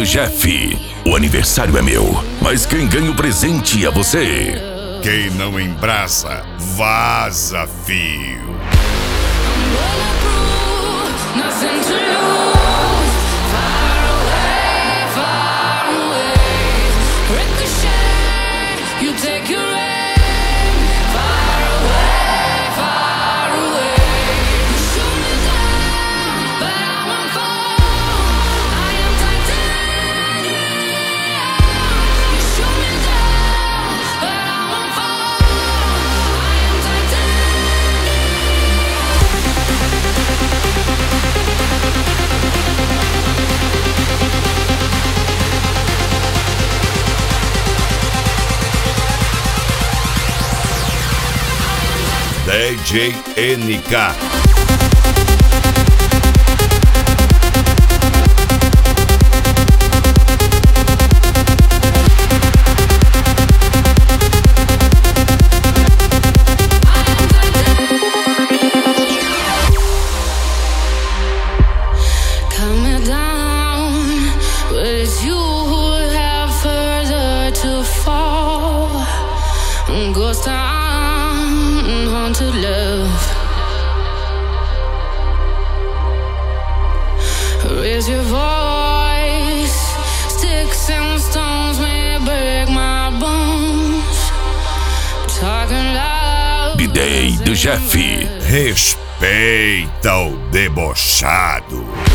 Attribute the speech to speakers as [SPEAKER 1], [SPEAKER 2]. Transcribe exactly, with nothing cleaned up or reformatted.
[SPEAKER 1] Jeff. O aniversário é meu, mas quem ganha o presente é você.
[SPEAKER 2] Quem não embraça, vaza, fio. D J N K.
[SPEAKER 3] Coming down, but it's you who have further to fall. Ghost town, haunted love. Raise your voice. Sticks and stones may break my bones. Talking loud.
[SPEAKER 1] D J do Jeff.
[SPEAKER 2] Respeita o debochado.